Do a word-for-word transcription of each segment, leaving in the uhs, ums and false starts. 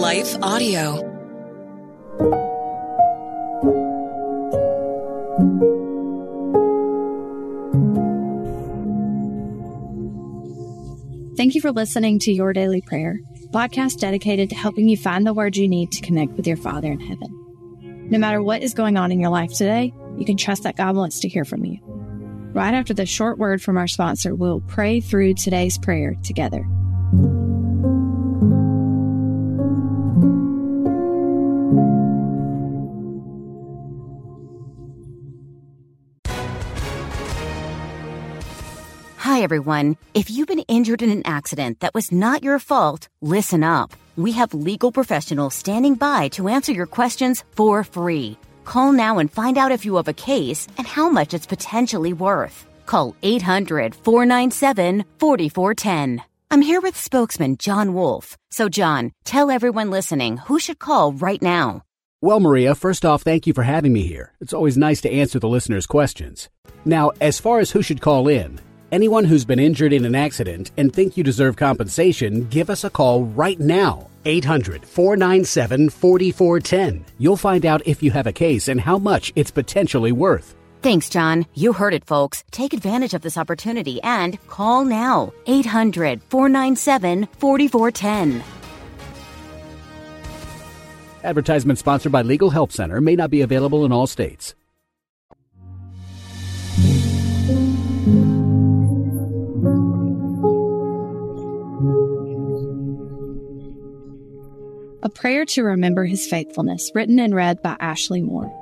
Life Audio. Thank you for listening to Your Daily Prayer, a podcast dedicated to helping you find the words you need to connect with your Father in heaven. No matter what is going on in your life today, you can trust that God wants to hear from you. Right after the short word from our sponsor, we'll pray through today's prayer together. Hi, everyone. If you've been injured in an accident that was not your fault, listen up. We have legal professionals standing by to answer your questions for free. Call now and find out if you have a case and how much it's potentially worth. Call eight hundred, four nine seven, four four one zero. I'm here with spokesman John Wolf. So, John, tell everyone listening who should call right now. Well, Maria, first off, thank you for having me here. It's always nice to answer the listeners' questions. Now, as far as who should call in, anyone who's been injured in an accident and think you deserve compensation, give us a call right now. eight hundred, four nine seven, four four one zero. You'll find out if you have a case and how much it's potentially worth. Thanks, John. You heard it, folks. Take advantage of this opportunity and call now. eight hundred, four nine seven, four four one zero. Advertisement sponsored by Legal Help Center. May not be available in all states. A prayer to remember his faithfulness, written and read by Ashley Moore.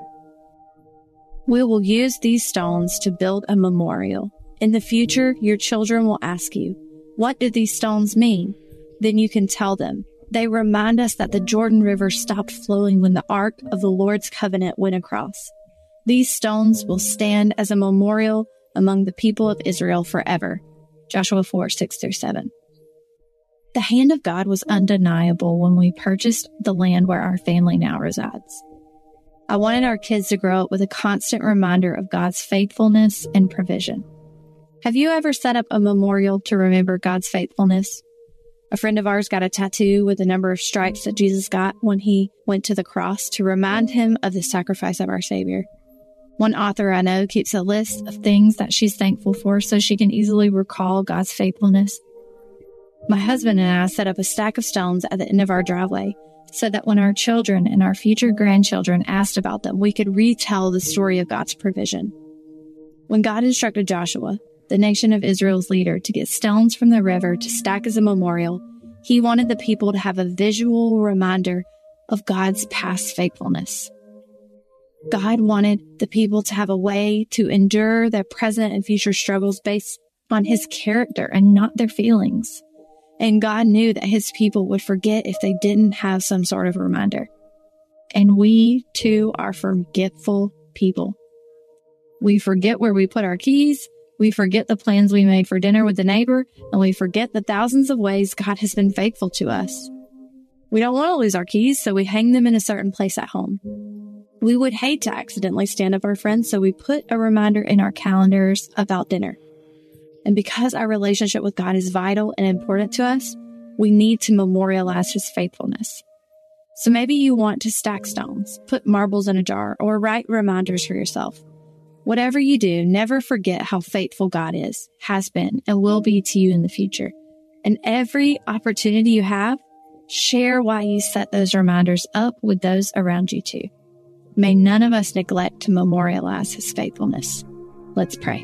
We will use these stones to build a memorial. In the future, your children will ask you, what do these stones mean? Then you can tell them. They remind us that the Jordan River stopped flowing when the Ark of the Lord's covenant went across. These stones will stand as a memorial among the people of Israel forever. Joshua four, six through seven. The hand of God was undeniable when we purchased the land where our family now resides. I wanted our kids to grow up with a constant reminder of God's faithfulness and provision. Have you ever set up a memorial to remember God's faithfulness? A friend of ours got a tattoo with the number of stripes that Jesus got when he went to the cross to remind him of the sacrifice of our Savior. One author I know keeps a list of things that she's thankful for so she can easily recall God's faithfulness. My husband and I set up a stack of stones at the end of our driveway so that when our children and our future grandchildren asked about them, we could retell the story of God's provision. When God instructed Joshua, the nation of Israel's leader, to get stones from the river to stack as a memorial, he wanted the people to have a visual reminder of God's past faithfulness. God wanted the people to have a way to endure their present and future struggles based on his character and not their feelings. And God knew that his people would forget if they didn't have some sort of reminder. And we, too, are forgetful people. We forget where we put our keys. We forget the plans we made for dinner with the neighbor. And we forget the thousands of ways God has been faithful to us. We don't want to lose our keys, so we hang them in a certain place at home. We would hate to accidentally stand up our friends, so we put a reminder in our calendars about dinner. And because our relationship with God is vital and important to us, we need to memorialize his faithfulness. So maybe you want to stack stones, put marbles in a jar, or write reminders for yourself. Whatever you do, never forget how faithful God is, has been, and will be to you in the future. And every opportunity you have, share why you set those reminders up with those around you too. May none of us neglect to memorialize his faithfulness. Let's pray.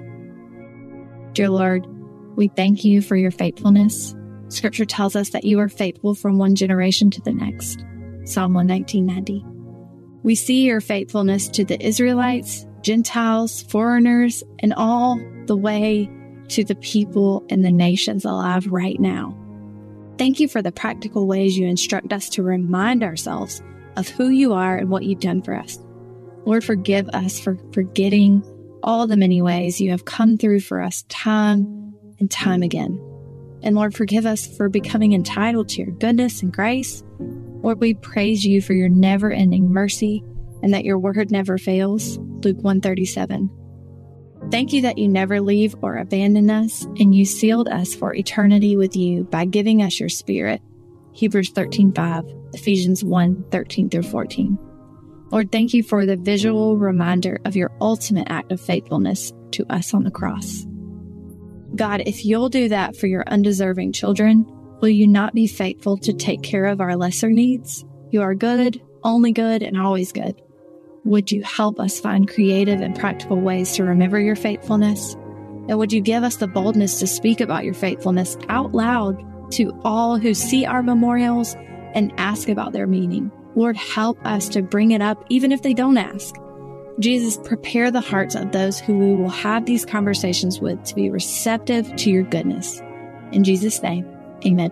Dear Lord, we thank you for your faithfulness. Scripture tells us that you are faithful from one generation to the next. Psalm one nineteen ninety. We see your faithfulness to the Israelites, Gentiles, foreigners, and all the way to the people and the nations alive right now. Thank you for the practical ways you instruct us to remind ourselves of who you are and what you've done for us. Lord, forgive us for forgetting all the many ways you have come through for us time and time again. And Lord, forgive us for becoming entitled to your goodness and grace. Lord, we praise you for your never-ending mercy and that your word never fails. Luke one thirty-seven. Thank you that you never leave or abandon us, and you sealed us for eternity with you by giving us your Spirit. Hebrews thirteen five, Ephesians one thirteen through fourteen. Lord, thank you for the visual reminder of your ultimate act of faithfulness to us on the cross. God, if you'll do that for your undeserving children, will you not be faithful to take care of our lesser needs? You are good, only good, and always good. Would you help us find creative and practical ways to remember your faithfulness? And would you give us the boldness to speak about your faithfulness out loud to all who see our memorials and ask about their meaning? Lord, help us to bring it up even if they don't ask. Jesus, prepare the hearts of those who we will have these conversations with to be receptive to your goodness. In Jesus' name, amen.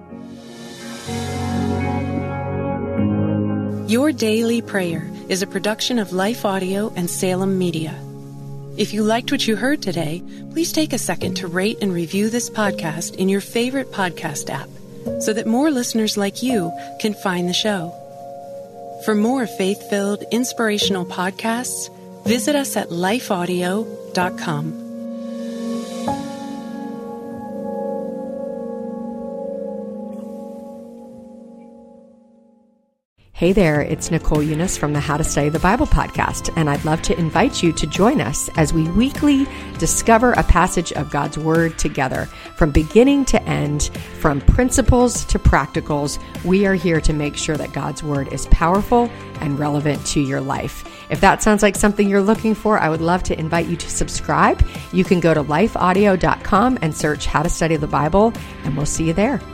Your Daily Prayer is a production of Life Audio and Salem Media. If you liked what you heard today, please take a second to rate and review this podcast in your favorite podcast app so that more listeners like you can find the show. For more faith-filled, inspirational podcasts, visit us at life audio dot com. Hey there, it's Nicole Eunice from the How to Study the Bible podcast, and I'd love to invite you to join us as we weekly discover a passage of God's Word together. From beginning to end, from principles to practicals, we are here to make sure that God's Word is powerful and relevant to your life. If that sounds like something you're looking for, I would love to invite you to subscribe. You can go to life audio dot com and search How to Study the Bible, and we'll see you there.